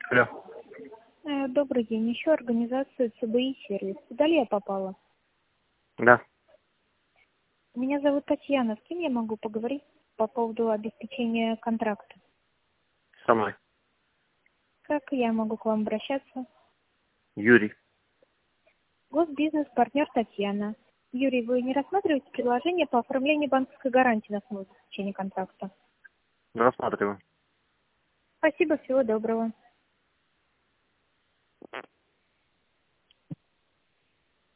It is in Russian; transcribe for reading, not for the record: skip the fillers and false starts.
Алло. Добрый день. Ищу организацию ЦБИ сервис. Куда ли я попала? Да. Меня зовут Татьяна. С кем я могу поговорить по поводу обеспечения контракта? Со мной. Как я могу к вам обращаться? Юрий. Госбизнес, партнер Татьяна. Юрий, вы не рассматриваете предложение по оформлению банковской гарантии на основе заключения контракта? Рассматриваю. Спасибо, всего доброго.